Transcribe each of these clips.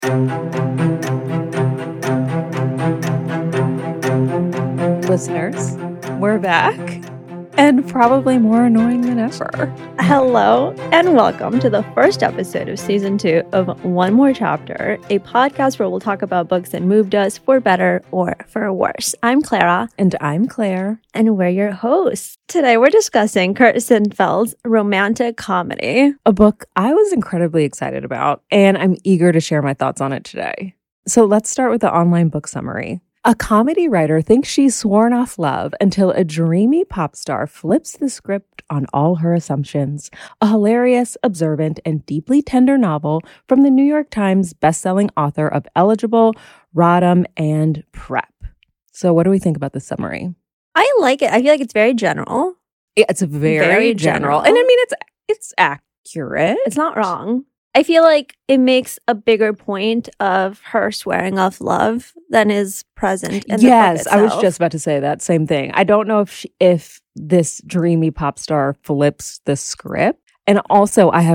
Listeners, we're back and probably more annoying than ever. Hello and welcome to the first episode of season 2 of One More Chapter, a podcast where we'll talk about books that moved us for better or for worse. I'm Clara. And I'm Claire. And we're your hosts. Today we're discussing Kurt Sittenfeld's romantic comedy. A book I was incredibly excited about, and I'm eager to share my thoughts on it today. So let's start with the online book summary. A comedy writer thinks she's sworn off love until a dreamy pop star flips the script on all her assumptions. A hilarious, observant, and deeply tender novel from the New York Times bestselling author of Eligible, Rodham, and Prep. So what do we think about the summary? I like it. I feel like it's very general. It's very general. And I mean, it's accurate. It's not wrong. I feel like it makes a bigger point of her swearing off love than is present in the book itself. I was just about to say that same thing. I don't know if this dreamy pop star flips the script. And also, I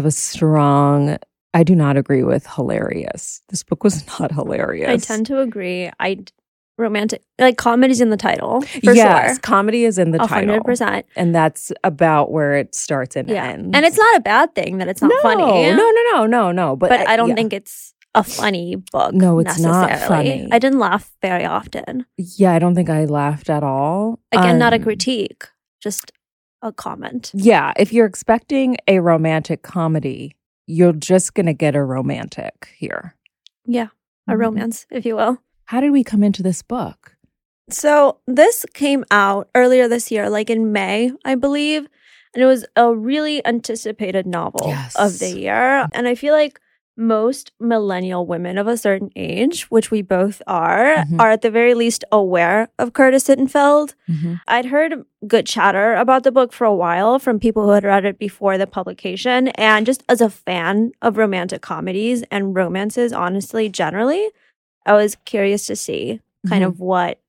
do not agree with hilarious. This book was not hilarious. I tend to agree. Romantic, like comedy's in the title, for yes, sure. Comedy is in the title. 100%. And that's about where it starts and ends. And it's not a bad thing that it's not funny. No. But I don't think it's a funny book. No, it's not funny. I didn't laugh very often. Yeah, I don't think I laughed at all. Again, not a critique, just a comment. Yeah, if you're expecting a romantic comedy, you're just going to get a romantic here. Yeah, a romance, if you will. How did we come into this book? So this came out earlier this year, like in May, I believe. And it was a really anticipated novel of the year. And I feel like most millennial women of a certain age, which we both are at the very least aware of Curtis Sittenfeld. I'd heard good chatter about the book for a while from people who had read it before the publication. And just as a fan of romantic comedies and romances, honestly, generally, I was curious to see kind of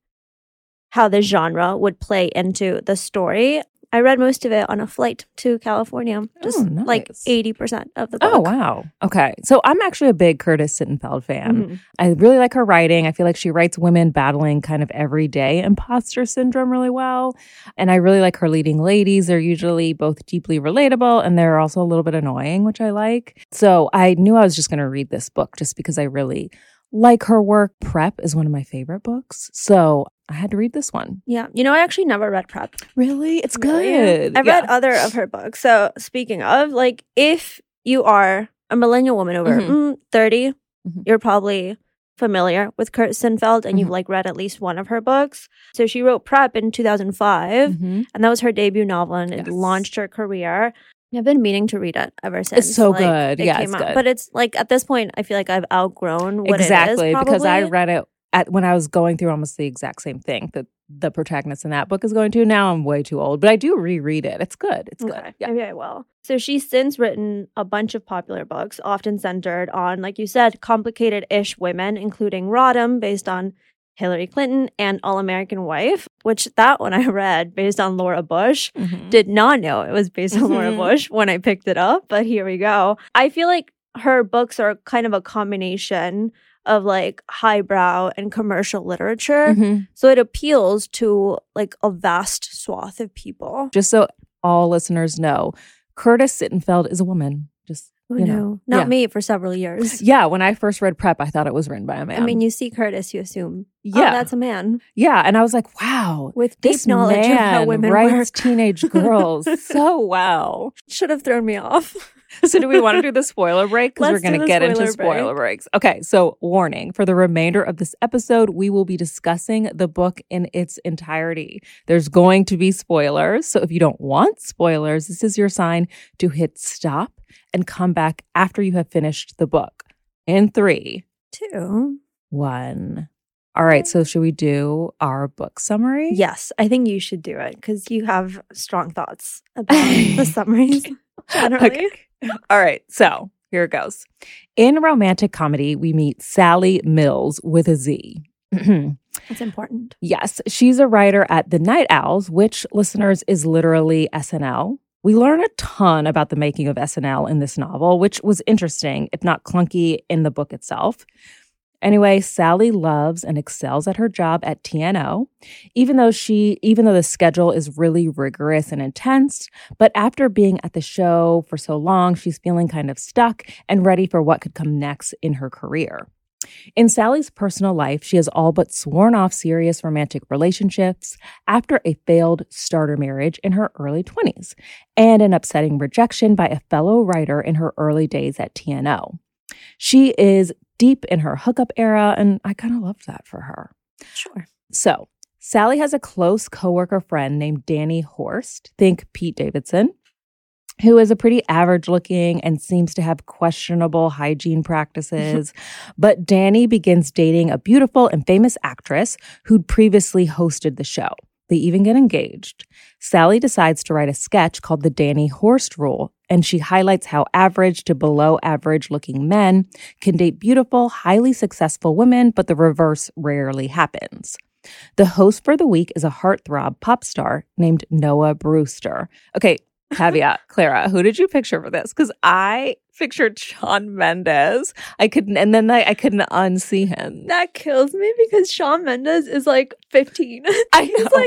how the genre would play into the story. I read most of it on a flight to California, just like 80% of the book. Oh, wow. Okay. So I'm actually a big Curtis Sittenfeld fan. I really like her writing. I feel like she writes women battling kind of everyday imposter syndrome really well. And I really like her leading ladies. They're usually both deeply relatable and they're also a little bit annoying, which I like. So I knew I was just going to read this book just because I really like her work. Prep is one of my favorite books. So I had to read this one. Yeah. You know, I actually never read Prep. Really? It's good. I've read other of her books. So speaking of, like, if you are a millennial woman over 30, you're probably familiar with Kurt Sittenfeld and you've like read at least one of her books. So she wrote Prep in 2005 and that was her debut novel and it launched her career. I've been meaning to read it ever since. It's so good. Yeah, it's good. But it's like at this point, I feel like I've outgrown what it is. Exactly, because I read it when I was going through almost the exact same thing that the protagonist in that book is going to. Now I'm way too old, but I do reread it. It's good. It's good. Yeah. Maybe I will. So she's since written a bunch of popular books, often centered on, like you said, complicated-ish women, including Rodham, based on Hillary Clinton, and All-American Wife, which that one I read based on Laura Bush. Did not know it was based on Laura Bush when I picked it up, but here we go. I feel like her books are kind of a combination of like highbrow and commercial literature. So it appeals to like a vast swath of people. Just so all listeners know, Curtis Sittenfeld is a woman. Just Not me for several years. Yeah, when I first read Prep, I thought it was written by a man. I mean, you see Curtis, you assume, that's a man. Yeah, and I was like, wow, with deep knowledge of how women writes work. Teenage girls so well. Should have thrown me off. So do we want to do the spoiler break? Because we're going to get into spoiler breaks. Okay, so warning. For the remainder of this episode, we will be discussing the book in its entirety. There's going to be spoilers. So if you don't want spoilers, this is your sign to hit stop and come back after you have finished the book. In 3, 2, 1. All right, so should we do our book summary? Yes, I think you should do it because you have strong thoughts about the summaries generally. Okay. All right, so here it goes. In romantic comedy, we meet Sally Mills with a Z. That's important. Yes, she's a writer at The Night Owls, which, listeners, is literally SNL. We learn a ton about the making of SNL in this novel, which was interesting, if not clunky, in the book itself. Anyway, Sally loves and excels at her job at TNO, even though the schedule is really rigorous and intense. But after being at the show for so long, she's feeling kind of stuck and ready for what could come next in her career. In Sally's personal life, she has all but sworn off serious romantic relationships after a failed starter marriage in her early 20s and an upsetting rejection by a fellow writer in her early days at TNO. She is deep in her hookup era, and I kind of loved that for her. Sure. So, Sally has a close coworker friend named Danny Horst, think Pete Davidson, who is a pretty average-looking and seems to have questionable hygiene practices. But Danny begins dating a beautiful and famous actress who'd previously hosted the show. They even get engaged. Sally decides to write a sketch called The Danny Horst Rule, and she highlights how average to below average looking men can date beautiful, highly successful women, but the reverse rarely happens. The host for the week is a heartthrob pop star named Noah Brewster. Okay, caveat, Clara, who did you picture for this? Because I pictured Shawn Mendes. I couldn't unsee him. That kills me because Shawn Mendes is like 15. I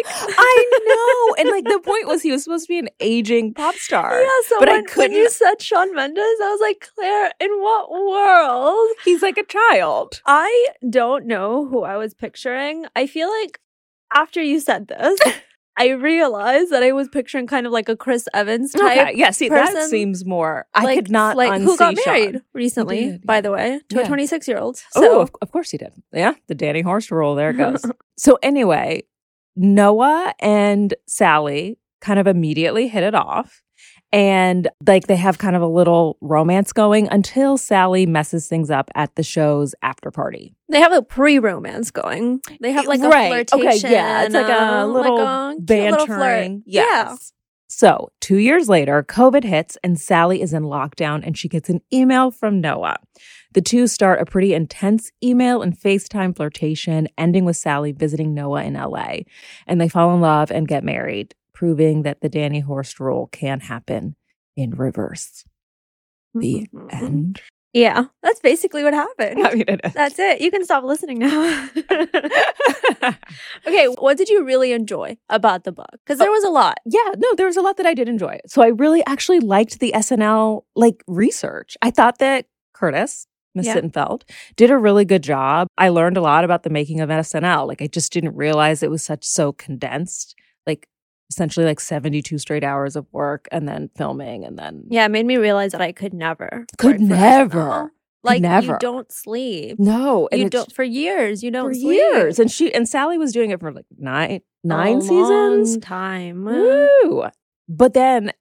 know. And like the point was he was supposed to be an aging pop star. Yeah, so when you said Shawn Mendes, I was like, Claire, in what world? He's like a child. I don't know who I was picturing. I feel like after you said this, I realized that I was picturing kind of like a Chris Evans type. Okay, yeah, see, person. That seems more. I could not unsee who got married Shawn. recently, by the way, to a 26-year-old. So. Oh, of course he did. Yeah, the Danny Horst rule. There it goes. So anyway, Noah and Sally kind of immediately hit it off. And like they have kind of a little romance going until Sally messes things up at the show's after party. They have a pre-romance going. They have like a flirtation. Okay, yeah. It's like a little bantering. Yes. Yeah. So 2 years later, COVID hits and Sally is in lockdown and she gets an email from Noah. The two start a pretty intense email and FaceTime flirtation, ending with Sally visiting Noah in LA. And they fall in love and get married, proving that the Danny Horst rule can happen in reverse. The end. Yeah, that's basically what happened. I mean, it is. That's it. You can stop listening now. Okay, what did you really enjoy about the book? Because there was a lot. Yeah, no, there was a lot that I did enjoy. So I really actually liked the SNL research. I thought that Curtis, Miss Sittenfeld, did a really good job. I learned a lot about the making of SNL. I just didn't realize it was so condensed. Essentially 72 straight hours of work and then filming and then... Yeah, it made me realize that I could never. Never. You don't sleep. No. And you don't for years. You don't sleep. Years. And Sally was doing it for nine seasons. Long time. Woo. But then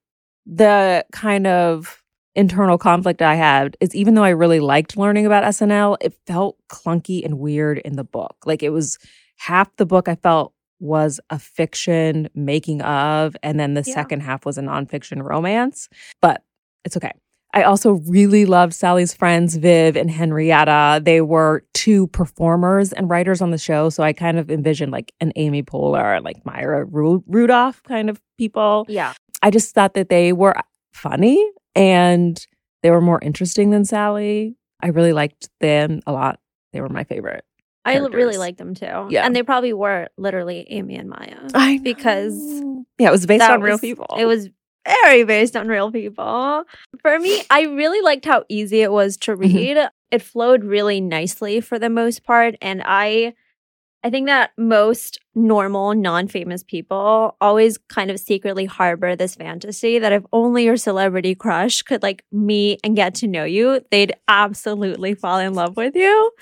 the kind of internal conflict I had is even though I really liked learning about SNL, it felt clunky and weird in the book. It was half the book I felt was a fiction making of, and then the second half was a nonfiction romance. But it's okay. I also really loved Sally's friends, Viv and Henrietta. They were two performers and writers on the show, so I kind of envisioned an Amy Poehler, Maya Rudolph kind of people. Yeah. I just thought that they were funny and they were more interesting than Sally. I really liked them a lot. They were my favorite. I really liked them too. Yeah. And they probably were literally Amy and Maya. I know. Because it was based on real people. It was very based on real people. For me, I really liked how easy it was to read. It flowed really nicely for the most part. And I think that most normal, non-famous people always kind of secretly harbor this fantasy that if only your celebrity crush could meet and get to know you, they'd absolutely fall in love with you.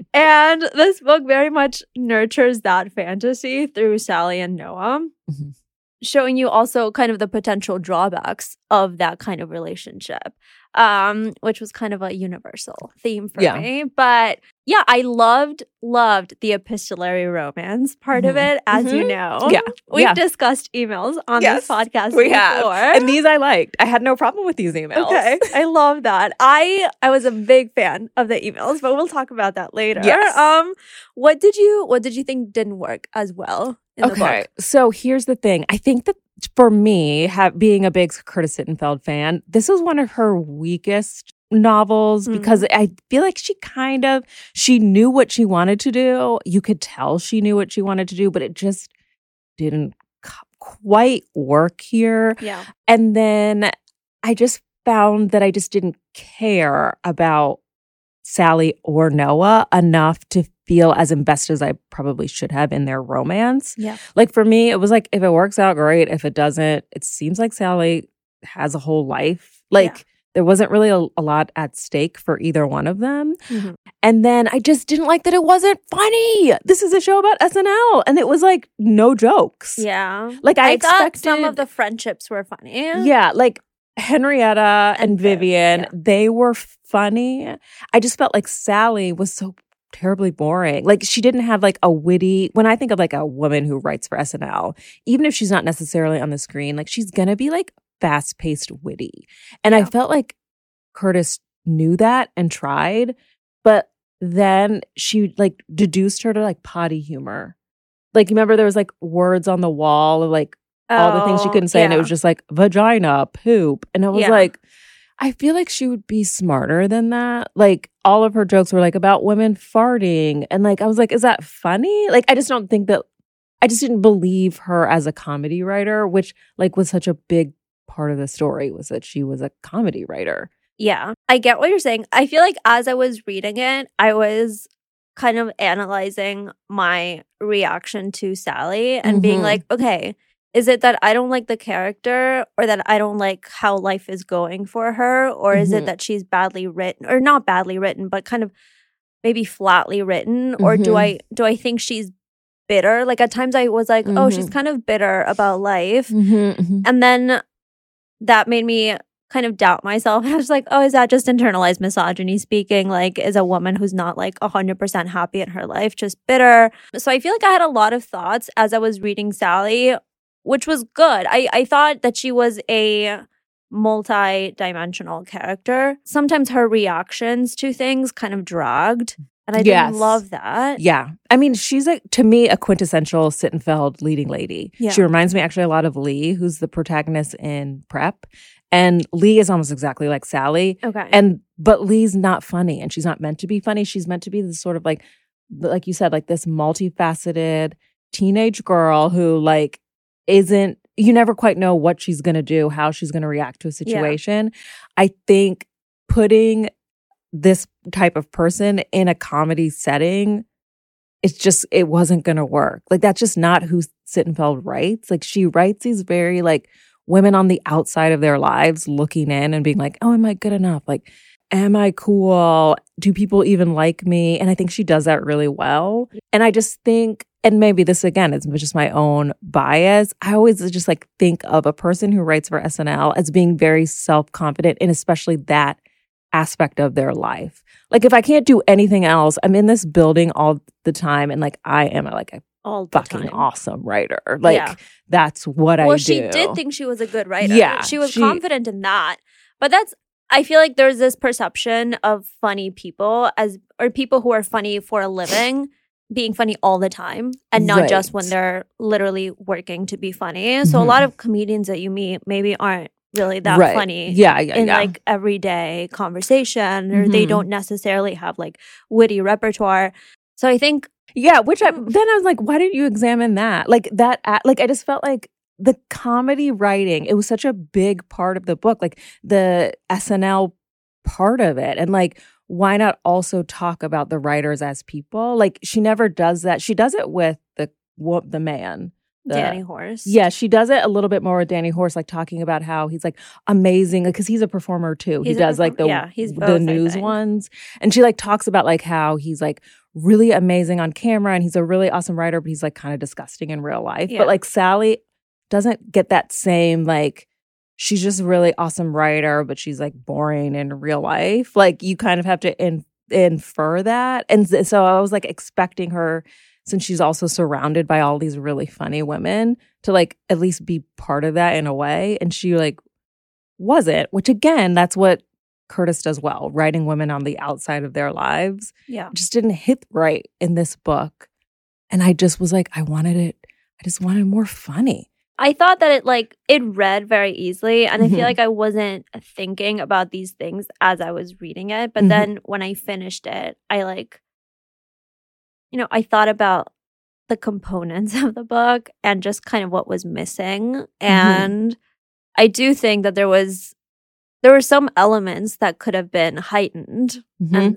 And this book very much nurtures that fantasy through Sally and Noah, showing you also kind of the potential drawbacks of that kind of relationship. Which was kind of a universal theme for me. But yeah, I loved the epistolary romance part of it, as you know. Yeah. We've discussed emails on this podcast we before. Have. And these I liked. I had no problem with these emails. Okay. I love that. I was a big fan of the emails, but we'll talk about that later. Yes. What did you think didn't work as well in the book. So here's the thing. I think that for me, being a big Curtis Sittenfeld fan, this is one of her weakest novels because I feel like she knew what she wanted to do. You could tell she knew what she wanted to do, but it just didn't quite work here. Yeah. And then I just found that I just didn't care about Sally or Noah enough to feel as invested as I probably should have in their romance. Yeah. Like for me, it was like, if it works out, great. If it doesn't, it seems like Sally has a whole life. Like there wasn't really a lot at stake for either one of them. Mm-hmm. And then I just didn't like that it wasn't funny. This is a show about SNL. And it was like no jokes. Yeah. Like I thought some of the friendships were funny. Yeah. Like Henrietta and Vivian, they were funny. I just felt like Sally was so terribly boring. Like she didn't have like a witty, when I think of like a woman who writes for SNL, even if she's not necessarily on the screen, like she's gonna be like fast-paced witty. And I felt like Curtis knew that and tried, but then she like deduced her to like potty humor. Like remember there was like words on the wall of like all the things she couldn't say and it was just like vagina, poop. And I was like, I feel like she would be smarter than that. Like all of her jokes were like about women farting. And like, I was like, is that funny? Like, I just didn't believe her as a comedy writer, which like was such a big part of the story was that she was a comedy writer. Yeah, I get what you're saying. I feel like as I was reading it, I was kind of analyzing my reaction to Sally and being like, okay, is it that I don't like the character or that I don't like how life is going for her? Or is it that she's badly written or not badly written, but kind of maybe flatly written? Or do I think she's bitter? Like at times I was like, oh, she's kind of bitter about life. And then that made me kind of doubt myself. I was like, oh, is that just internalized misogyny speaking? Like, is a woman who's not like 100% happy in her life just bitter? So I feel like I had a lot of thoughts as I was reading Sally, which was good. I thought that she was a multi-dimensional character. Sometimes her reactions to things kind of dragged. And I didn't love that. Yeah. I mean, she's to me, a quintessential Sittenfeld leading lady. Yeah. She reminds me actually a lot of Lee, who's the protagonist in Prep. And Lee is almost exactly like Sally. Okay. But Lee's not funny and she's not meant to be funny. She's meant to be this sort of like you said, like this multifaceted teenage girl who like isn't, you never quite know what she's going to do, how she's going to react to a situation. Yeah. I think putting this type of person in a comedy setting, it wasn't going to work. Like that's just not who Sittenfeld writes. Like she writes these very like women on the outside of their lives looking in and being like, oh, am I good enough? Like, am I cool? Do people even like me? And I think she does that really well. And I just think, and maybe this again is just my own bias, I always just like think of a person who writes for SNL as being very self-confident in especially that aspect of their life. Like if I can't do anything else, I'm in this building all the time and like I am like a fucking awesome writer. Like that's what I do. Well, she did think she was a good writer. Yeah. She was confident in that. But I feel like there's this perception of funny people or people who are funny for a living being funny all the time and not just when they're literally working to be funny. So a lot of comedians that you meet maybe aren't really that funny in like everyday conversation or they don't necessarily have like witty repertoire. So I think then I was like, why didn't you examine that? Like that, like I just felt like the comedy writing, it was such a big part of the book, like the SNL part of it. And like, why not also talk about the writers as people? Like she never does that. She does it with the man. Danny Horst. Yeah, she does it a little bit more with Danny Horst, like talking about how he's like amazing because he's a performer too. He does like the news ones. And she like talks about like how he's like really amazing on camera and he's a really awesome writer, but he's like kind of disgusting in real life. Yeah. But like Sally doesn't get that same like, she's just a really awesome writer, but she's like boring in real life. Like you kind of have to infer that. And so I was like expecting her, since she's also surrounded by all these really funny women, to like at least be part of that in a way. And she like wasn't, which again, that's what Curtis does well, writing women on the outside of their lives. Yeah. It just didn't hit right in this book. And I just was like, I just wanted more funny. I thought that it read very easily, and I feel like I wasn't thinking about these things as I was reading it. But then when I finished it, I I thought about the components of the book and just kind of what was missing. And I do think that there were some elements that could have been heightened, and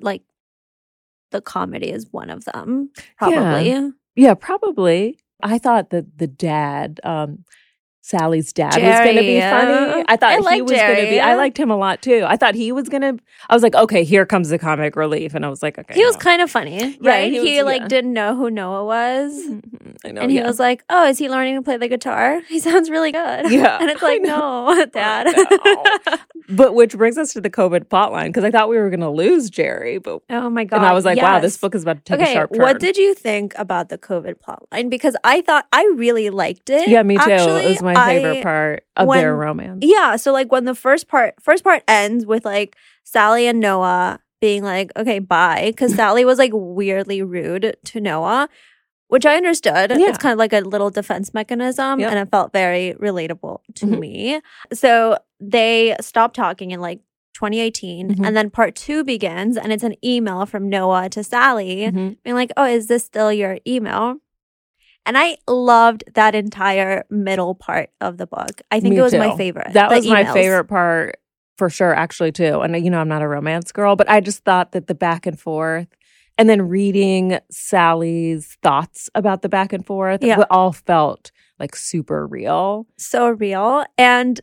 the comedy is one of them, probably. Yeah, probably. I thought that the dad, Sally's dad, Jerry, was going to be funny. I thought he was going to be. I liked him a lot too. I thought he was going to. I was like, okay, here comes the comic relief, and I was like, okay, he was kind of funny, right? Yeah, he didn't know who Noah was, I know, and he was like, oh, is he learning to play the guitar? He sounds really good. Yeah, and it's like, no, Dad. But which brings us to the COVID plotline, because I thought we were going to lose Jerry, but oh my God, and I was like, wow, this book is about to take a sharp turn. What did you think about the COVID plotline? Because I thought I really liked it. Yeah, me too. Actually, it was my favorite part of their romance. Yeah, so when the first part ends with Sally and Noah being like, okay, bye, because Sally was weirdly rude to Noah, which I understood. Yeah. It's kind of like a little defense mechanism, and it felt very relatable to me. So they stopped talking in 2018, and then part 2 begins, and it's an email from Noah to Sally being like, oh, is this still your email? And I loved that entire middle part of the book. I think it was my favorite. That was my favorite part for sure, actually, too. And, I'm not a romance girl, but I just thought that the back and forth and then reading Sally's thoughts about the back and forth, it all felt super real. So real. And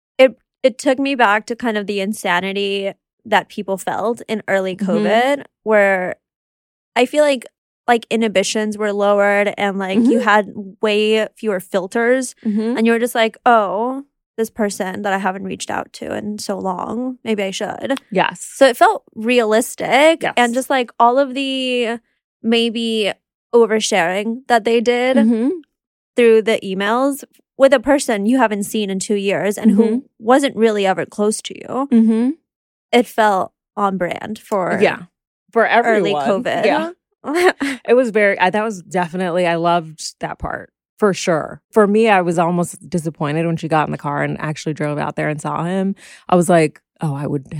it took me back to kind of the insanity that people felt in early COVID, where I feel like inhibitions were lowered and you had way fewer filters, and you were just like, oh, this person that I haven't reached out to in so long, maybe I should. Yes. So it felt realistic, and just all of the maybe oversharing that they did through the emails with a person you haven't seen in 2 years and who wasn't really ever close to you. It felt on brand for everyone. Early COVID. Yeah. It was that was definitely, I loved that part for sure. For me, I was almost disappointed when she got in the car and actually drove out there and saw him. I was like, oh, I would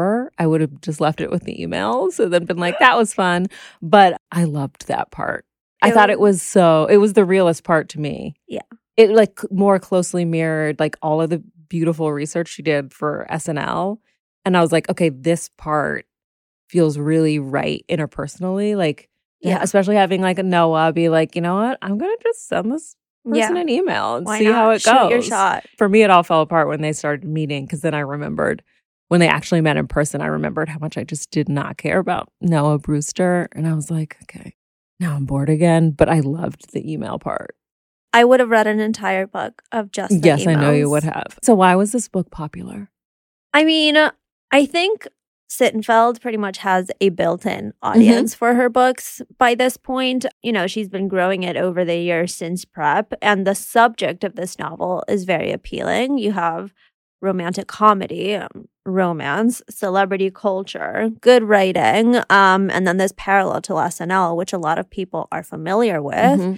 have just left it with the emails and then been like, that was fun. But I loved that part. I thought it was the realest part to me. Yeah. It more closely mirrored all of the beautiful research she did for SNL. And I was like, okay, this part feels really right interpersonally. Especially having a Noah be like, you know what, I'm going to just send this person an email and see how it goes. Shoot your shot. For me, it all fell apart when they started meeting, because then I remembered when they actually met in person, I remembered how much I just did not care about Noah Brewster. And I was like, okay, now I'm bored again. But I loved the email part. I would have read an entire book of just the emails. I know you would have. So why was this book popular? I mean, I think Sittenfeld pretty much has a built-in audience for her books by this point. She's been growing it over the years since prep, and the subject of this novel is very appealing. You have romantic comedy, romance, celebrity culture, good writing, and then this parallel to SNL, which a lot of people are familiar with.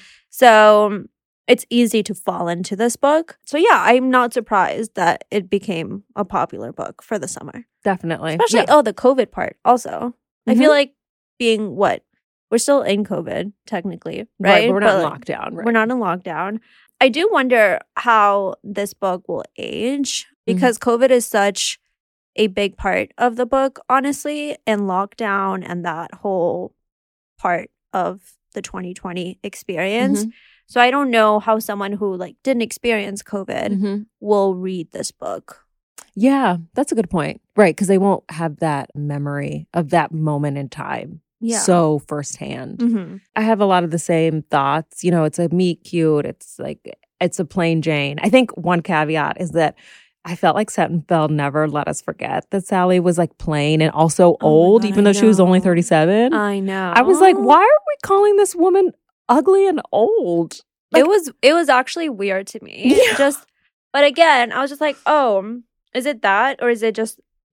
So it's easy to fall into this book. So yeah, I'm not surprised that it became a popular book for the summer. Definitely. Especially, the COVID part also. I feel like we're still in COVID, technically, right? But we're not in lockdown. Right? We're not in lockdown. I do wonder how this book will age, because COVID is such a big part of the book, honestly, and lockdown and that whole part of the 2020 experience. So I don't know how someone who didn't experience COVID will read this book. Yeah, that's a good point. Right, because they won't have that memory of that moment in time so firsthand. I have a lot of the same thoughts. It's a meet cute. It's a plain Jane. I think one caveat is that I felt like Sittenfeld never let us forget that Sally was plain and also old, even though she was only 37. I know. I was like, why are we calling this woman ugly and old? It was actually weird to me. But again, I was just like, oh, is it that, or is it just the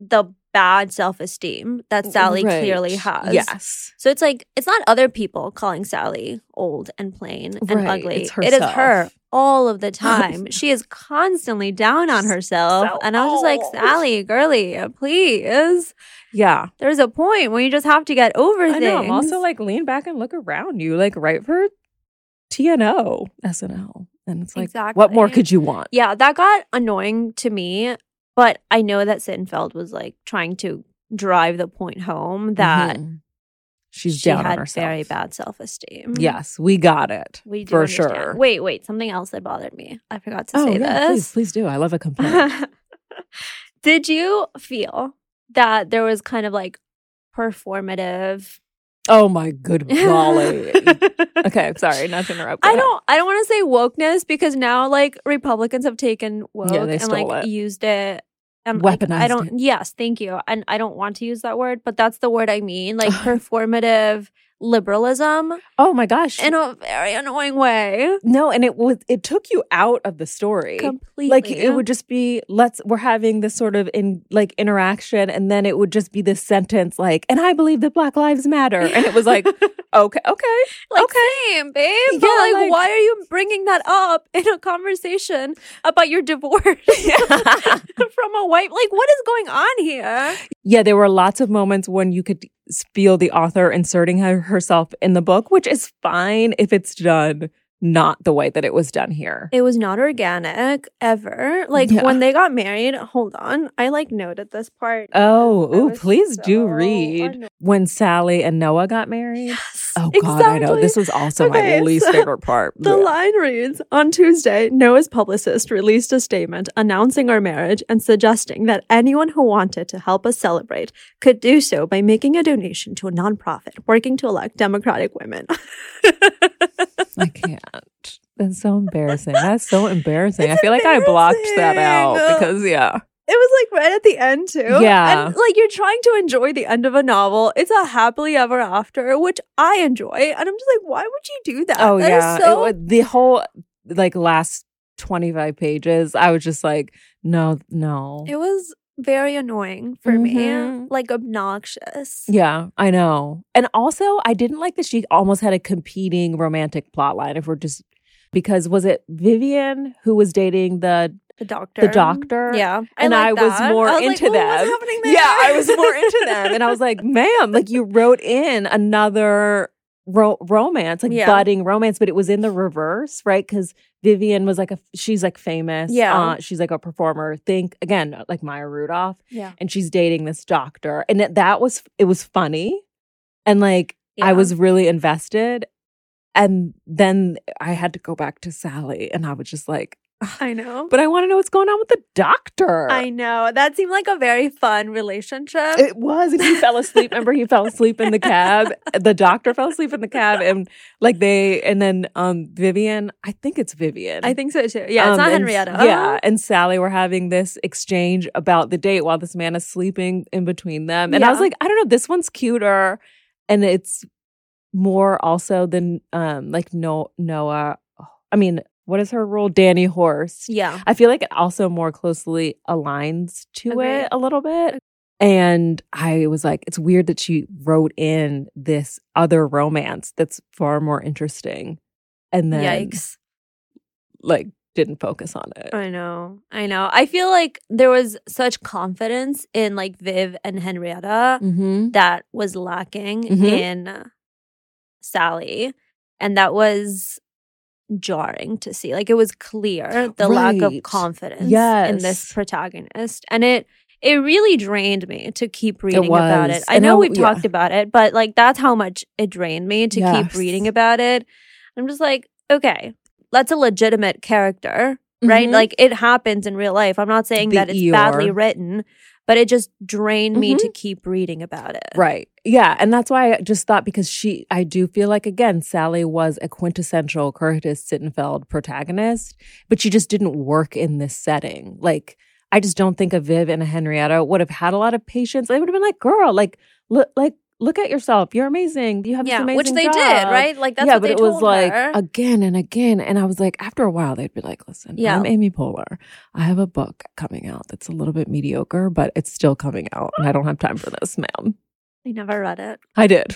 bad self-esteem that Sally clearly has. Yes. So it's like, it's not other people calling Sally old and plain and ugly. It is her all of the time. She is constantly down on herself. So and I was just like, Sally, girly, please. Yeah. There's a point where you just have to get over things. I know. I'm also like, lean back and look around you. Like, write for TNO, SNL. And it's like, what more could you want? Yeah, that got annoying to me. But I know that Sittenfeld was like trying to drive the point home that she's down on had herself. Very bad self-esteem. Yes, we got it. We do for understand. sure. Wait, something else that bothered me. I forgot to say this. Please do. I love a complaint. Did you feel that there was kind of like performative? Oh my good golly. Okay, sorry, not to interrupt. I don't want to say wokeness because now like Republicans have taken woke and like used it and weaponized it. Yes, thank you. And I don't want to use that word, but that's the word I mean. Like performative liberalism. Oh my gosh. In a very annoying way. No, and it took you out of the story. Completely. Like it would just be we're having this sort of interaction, and then it would just be this sentence like, and I believe that Black Lives Matter. And it was like, okay. Like, same, babe. Yeah, but like, why are you bringing that up in a conversation about your divorce from a white? Like, what is going on here? Yeah, there were lots of moments when you could feel the author inserting herself in the book, which is fine if it's done not the way that it was done here. It was not organic ever. Like when they got married, hold on, I like noted this part. Please do read when Sally and Noah got married. Yes, oh God, I know. This was also my least favorite part. The line reads, on Tuesday, Noah's publicist released a statement announcing our marriage and suggesting that anyone who wanted to help us celebrate could do so by making a donation to a nonprofit working to elect Democratic women. I can't. That's so embarrassing. That's so embarrassing. I feel like I blocked that out because, It was like right at the end too. Yeah. And like you're trying to enjoy the end of a novel. It's a happily ever after, which I enjoy. And I'm just like, why would you do that? Oh, yeah. The whole like last 25 pages, I was just like, no. It was very annoying for me, like obnoxious. Yeah, I know. And also, I didn't like that she almost had a competing romantic plotline. If we're just because was it Vivian who was dating the doctor? The doctor, yeah. And I was more into them. What's happening there? Yeah, I was more into them, and I was like, "Ma'am, like you wrote in another romance, like budding romance, but it was in the reverse, right? Because Vivian was like she's like famous. Yeah. She's like a performer. Think again, like Maya Rudolph. Yeah. And she's dating this doctor. And it was funny. And like, I was really invested. And then I had to go back to Sally. And I was just like, I know. But I want to know what's going on with the doctor. I know. That seemed like a very fun relationship. It was. And he fell asleep. Remember, he fell asleep in the cab. The doctor fell asleep in the cab. And then Vivian, I think it's Vivian. I think so too. Yeah, it's not Henrietta. Yeah. And Sally were having this exchange about the date while this man is sleeping in between them. And I was like, I don't know, this one's cuter. And it's more also than Noah. I mean, what is her role? Danny Horst. Yeah. I feel like it also more closely aligns to it a little bit. And I was like, it's weird that she wrote in this other romance that's far more interesting. And then didn't focus on it. I know. I feel like there was such confidence in like Viv and Henrietta that was lacking in Sally. And that was jarring to see. Like it was clear the lack of confidence in this protagonist. And it really drained me to keep reading about it. I know we've talked about it, but like that's how much it drained me to keep reading about it. I'm just like, okay, that's a legitimate character, right? Like it happens in real life. I'm not saying that it's badly written, but it just drained me to keep reading about it. Right. Yeah. And that's why I just thought, because I do feel like, again, Sally was a quintessential Curtis Sittenfeld protagonist, but she just didn't work in this setting. Like, I just don't think a Viv and a Henrietta would have had a lot of patience. They would have been like, girl, like, look at yourself. You're amazing. You have this amazing which they job. did, right? Like, that's what they told her. But it was like again and again. And I was like, after a while, they'd be like, listen, I'm Amy Poehler. I have a book coming out that's a little bit mediocre, but it's still coming out. And I don't have time for this, ma'am. I never read it. I did.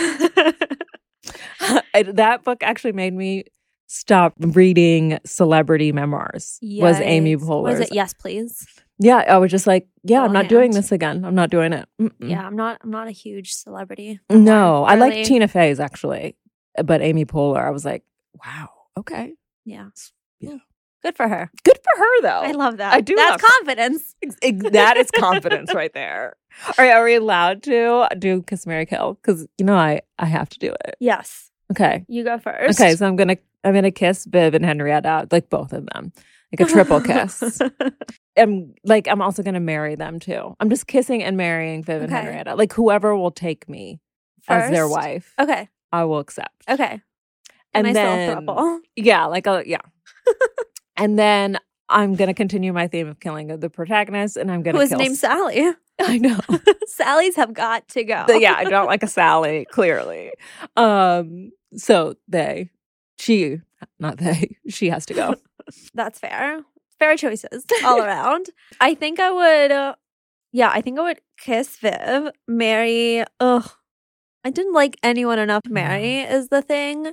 That book actually made me stop reading celebrity memoirs. Was Amy Poehler's. Was it Yes, Please? Yeah, I was just like, I'm not doing this again. I'm not doing it. Mm-mm. Yeah, I'm not a huge celebrity. No, I like Tina Fey's actually, but Amy Poehler, I was like, wow, okay. Yeah. Good for her. Good for her, though. I love that. I do. That's confidence. That is confidence right there. All right, are we allowed to do Kiss, Marry, Kill? Because I have to do it. Yes. Okay. You go first. Okay, so I'm gonna kiss Viv and Henrietta, like both of them. Like a triple kiss. I'm also going to marry them too. I'm just kissing and marrying Viv and Henrietta. Like whoever will take me as their wife. Okay. I will accept. Okay. And then, yeah. And then I'm going to continue my theme of killing the protagonist, and I'm going to kill. Who is named Sally? I know. Sally's have got to go. Yeah, I don't like a Sally, clearly. So she has to go. That's fair. Fair choices all around. I think I would kiss Viv, marry. I didn't like anyone enough to marry is the thing.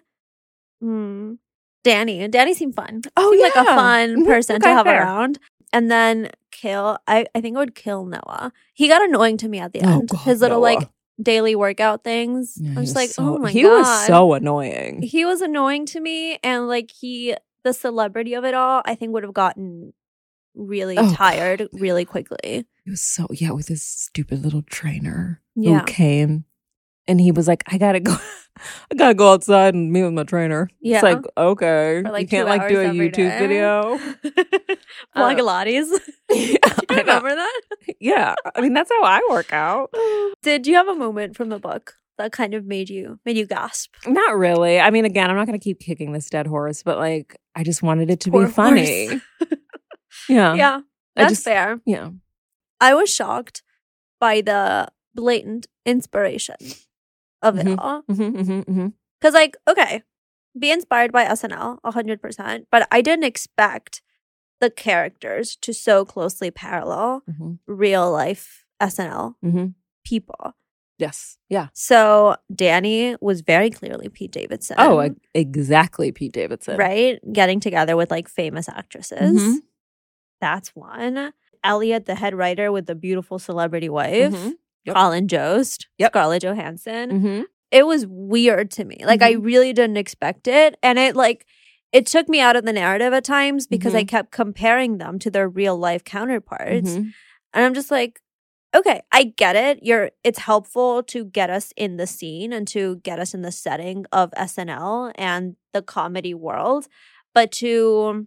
Danny seemed fun. Seemed like a fun person to have around. And then kill. I think I would kill Noah. He got annoying to me at the end. God, his little like daily workout things. Yeah, I'm just like, oh my God. He was so annoying. He was annoying to me, and like the celebrity of it all, I think would have gotten really tired really quickly. He was with his stupid little trainer who came, and he was like, I gotta go outside and meet with my trainer. Yeah. It's like, okay. Like you can't like do a YouTube video. Pilates. Do you remember that? Yeah. I mean, that's how I work out. Did you have a moment from the book that kind of made you gasp? Not really. I mean, again, I'm not going to keep kicking this dead horse, but like, I just wanted it to be funny. Yeah. Yeah. That's fair. Yeah. I was shocked by the blatant inspiration of it all. Because like, okay, be inspired by SNL 100%, but I didn't expect the characters to so closely parallel real life SNL people. Yes. Yeah. So Danny was very clearly Pete Davidson. Oh, exactly Pete Davidson. Right? Getting together with like famous actresses. That's one. Elliot, the head writer with the beautiful celebrity wife. Colin Jost. Scarlett Johansson. It was weird to me. Like I really didn't expect it. And it took me out of the narrative at times because I kept comparing them to their real life counterparts. And I'm just like, okay, I get it. It's helpful to get us in the scene and to get us in the setting of SNL and the comedy world, but to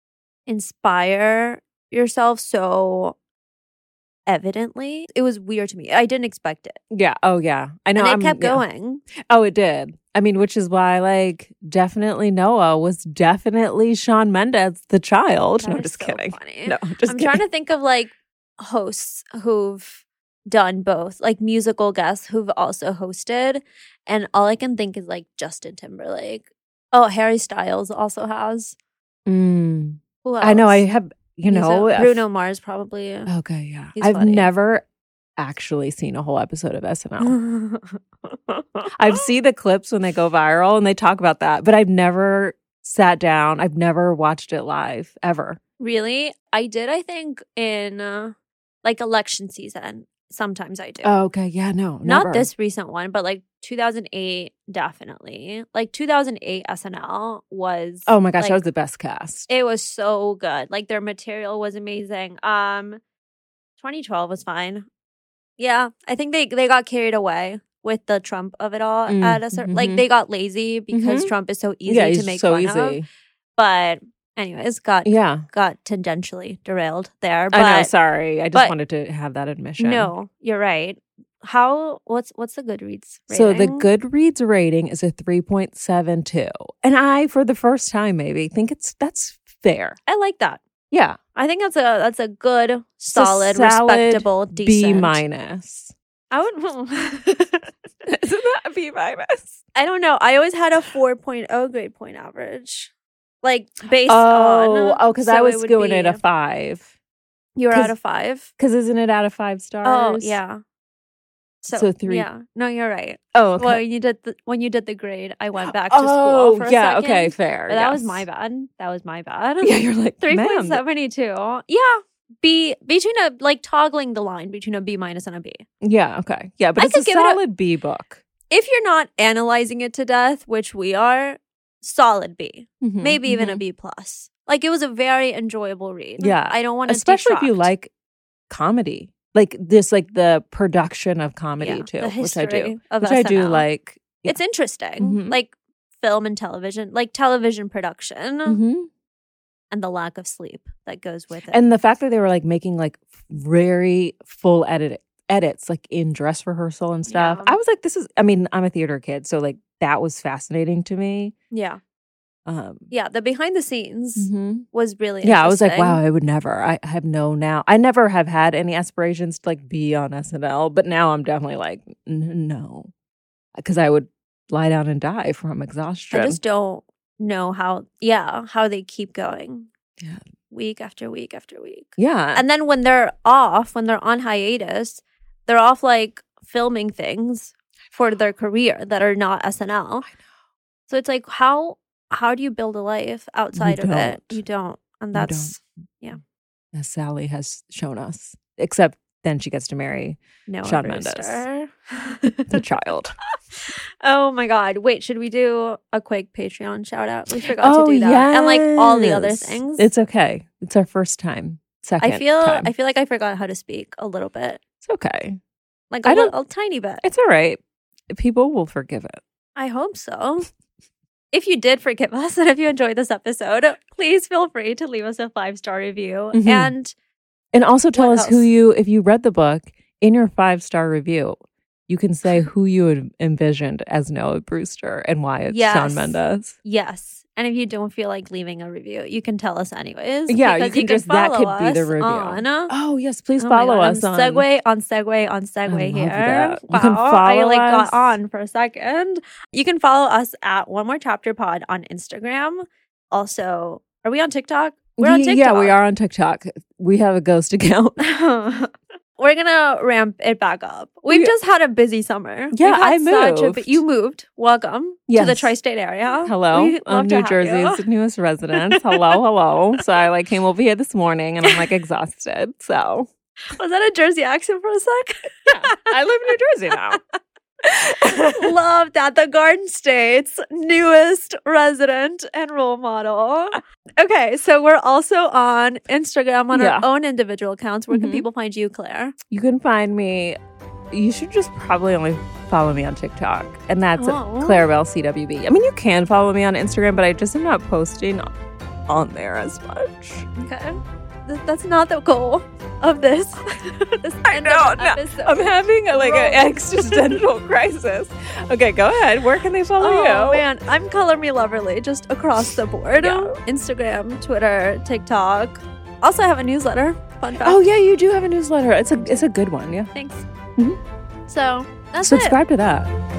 inspire yourself so evidently, it was weird to me. I didn't expect it. Yeah. Oh, yeah. I know. And it kept going. Oh, it did. I mean, which is why, like, definitely Noah was definitely Shawn Mendes, the child. That no, just so kidding. Funny. No, I'm kidding. Trying to think of like hosts who've done both, like musical guests who've also hosted, and all I can think is like Justin Timberlake. Oh, Harry Styles also has. Who else? I know. I have. Bruno Mars probably. Okay, yeah. He's I've funny. never actually seen a whole episode of SNL. I've seen the clips when they go viral and they talk about that, but I've never sat down. I've never watched it live ever. Really? I did, I think, in like election season. Sometimes I do. Oh, okay. Yeah, no. Not never. this recent one, but like 2008, definitely. Like 2008 SNL was. Oh my gosh, that was the best cast. It was so good. Like their material was amazing. 2012 was fine. Yeah, I think they got carried away with the Trump of it all at a certain. Like they got lazy because Trump is so easy to make fun of. But anyways, got tangentially derailed there. But, I know, sorry. I just wanted to have that admission. No, you're right. What's the Goodreads rating? So the Goodreads rating is a 3.72. And I, for the first time maybe, think that's fair. I like that. Yeah. I think that's a good, solid, respectable, decent. B-. I would Isn't that a B-? I don't know. I always had a 4.0 grade point average. Like based on. Oh, because I was going at a 5. You were at a 5? Because isn't it out of 5 stars? Oh, yeah. So 3. Yeah. No, you're right. Oh, okay. Well, when you did the grade, I went back to school for a second. Okay, fair. But that was my bad. Yeah, you're like 3.72. Yeah. Between toggling the line between a B- and a B. Yeah, okay. Yeah, but it's a solid B book. If you're not analyzing it to death, which we are, solid B. Mm-hmm, maybe even a B+. Like, it was a very enjoyable read. Yeah. I don't want to especially if you like comedy. Like this, like the production of comedy too, the which I do. Of which SNL. I do like. Yeah. It's interesting. Like film and television, like television production. And the lack of sleep that goes with it. And the fact that they were like making like very full edits like in dress rehearsal and stuff. I was like, I'm a theater kid, so like that was fascinating to me. Yeah. The behind the scenes was really interesting. I was like, wow, I would never. I never have had any aspirations to like be on SNL, but now I'm definitely like, no. Because I would lie down and die from exhaustion. I just don't know how they keep going. Yeah. Week after week after week. Yeah. And then when they're on hiatus, they're off like filming things for their career that are not SNL. I know. So it's like, how do you build a life outside of it? You don't. And that's, as Sally has shown us. Except then she gets to marry Shawn Mendes. The child. Oh my God. Wait, should we do a quick Patreon shout out? We forgot to do that. Yes. And like all the other things. It's okay. It's our first time. Second I feel time. like I forgot how to speak a little bit. It's okay. Like a tiny bit. It's all right. People will forgive it. I hope so. If you did forgive us and if you enjoyed this episode, please feel free to leave us a 5-star review. And also tell us if you read the book, in your 5-star review, you can say who you envisioned as Noah Brewster and why it's Shawn Mendes. Yes. And if you don't feel like leaving a review, you can tell us anyways. Yeah, you can just, that could be the review. Yes, please follow us on segue here. Wow, you can follow us. Got on for a second. You can follow us at One More Chapter Pod on Instagram. Also, are we on TikTok? We're on TikTok. Yeah, we are on TikTok. We have a ghost account. We're going to ramp it back up. We've just had a busy summer. Yeah, I moved. You moved. Welcome to the tri-state area. Hello. I'm New Jersey's newest resident. Hello. So I came over here this morning and I'm exhausted. So was that a Jersey accent for a sec? Yeah, I live in New Jersey now. Love that. The Garden State's newest resident and role model. Okay, so we're also on Instagram on our own individual accounts. Where can people find you, Claire? You can find me. You should just probably only follow me on TikTok, and that's Clarabelle CWB. I mean, you can follow me on Instagram, but I just am not posting on there as much. Okay. That's not the goal of this. I know. No, I'm having an existential crisis. Okay, go ahead. Where can they follow you? Oh man, I'm Color Me Loverly, just across the board. Yeah. Instagram, Twitter, TikTok. Also, I have a newsletter. Fun fact. Oh yeah, you do have a newsletter. It's a good one. Yeah. Thanks. So that's subscribe to that.